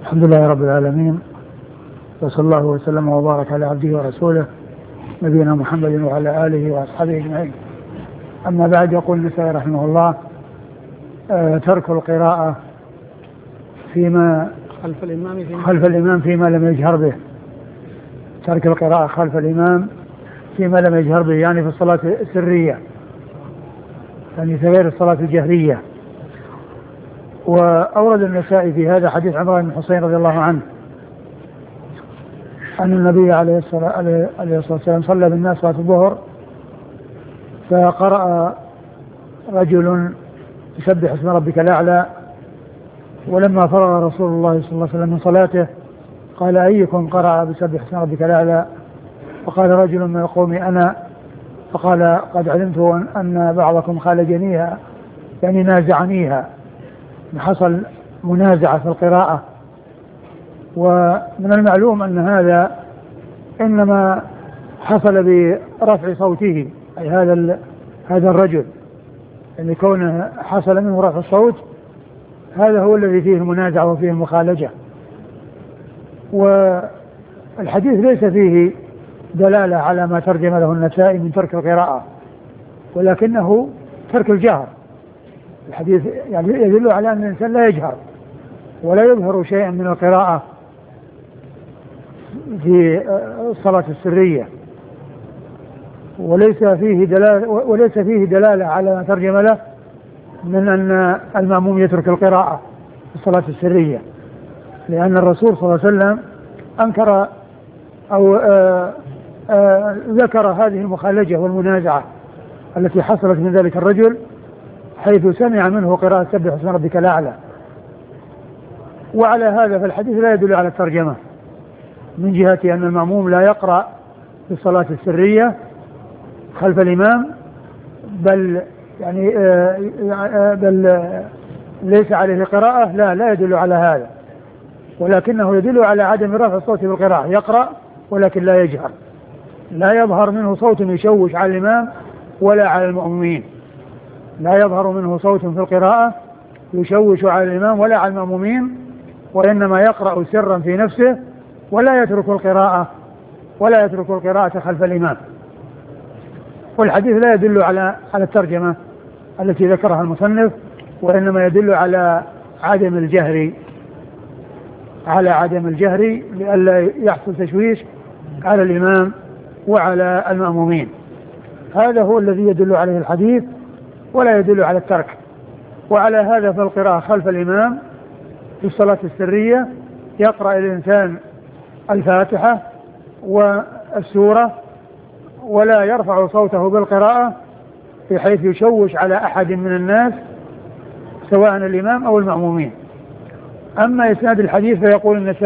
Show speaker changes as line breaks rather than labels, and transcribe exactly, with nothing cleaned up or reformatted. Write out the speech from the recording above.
الحمد لله رب العالمين، وصلى الله وسلم وبارك على عبده ورسوله نبينا محمد وعلى آله وأصحابه أجمعين. أما بعد، يقول النسائي رحمه الله: آه ترك القراءة فيما
خلف الإمام فيما,
خلف الإمام فيما لم يجهر به. ترك القراءة خلف الإمام فيما لم يجهر به، يعني في الصلاة السرية، يعني غير الصلاة الجهرية. وأورد النسائي في هذا حديث عمران بن حسين رضي الله عنه أن النبي عليه الصلاة والسلام صلى بالناس صلاة الظهر، فقرأ رجل يسبح اسم ربك الأعلى، ولما فرغ رسول الله صلى الله عليه وسلم من صلاته قال: أيكم قرأ بسبح اسم ربك الأعلى؟ فقال رجل من القوم: أنا. فقال: قد علمت أن بعضكم خالجنيها، يعني نازعنيها، حصل منازعة في القراءة. ومن المعلوم أن هذا إنما حصل برفع صوته، أي هذا هذا الرجل اللي كونه حصل منه رفع الصوت، هذا هو الذي فيه المنازعة وفيه المخالجة. والحديث ليس فيه دلالة على ما ترجم له النسائي من ترك القراءة، ولكنه ترك الجهر. الحديث يعني يدل على أن الإنسان لا يجهر ولا يظهر شيئا من القراءة في الصلاة السرية، وليس فيه دلالة وليس فيه دلالة على ما ترجم له من أن المأموم يترك القراءة في الصلاة السرية، لأن الرسول صلى الله عليه وسلم أنكر أو آآ آآ ذكر هذه المخالجة والمنازعة التي حصلت من ذلك الرجل، حيث سمع منه قراءة سبح اسم ربك الأعلى. وعلى هذا فالحديث لا يدل على الترجمة من جهة أن المأموم لا يقرأ في الصلاة السرية خلف الإمام، بل يعني بل ليس عليه قراءة، لا لا يدل على هذا، ولكنه يدل على عدم رفع الصوت بالقراءة. يقرأ ولكن لا يجهر، لا يظهر منه صوت يشوش على الإمام ولا على المأمومين، لا يظهر منه صوت في القراءة يشوش على الإمام ولا على المأمومين، وإنما يقرأ سرا في نفسه ولا يترك القراءة ولا يترك القراءة خلف الإمام. والحديث لا يدل على على الترجمة التي ذكرها المصنف، وإنما يدل على عدم الجهر على عدم الجهر لئلا يحصل تشويش على الإمام وعلى المأمومين. هذا هو الذي يدل عليه الحديث، ولا يدل على الترك. وعلى هذا فالقراءة خلف الإمام في الصلاة السرية يقرأ الإنسان الفاتحة والسورة، ولا يرفع صوته بالقراءة بحيث يشوش على أحد من الناس سواء الإمام أو المأمومين. أما إسناد الحديث فيقول النسائي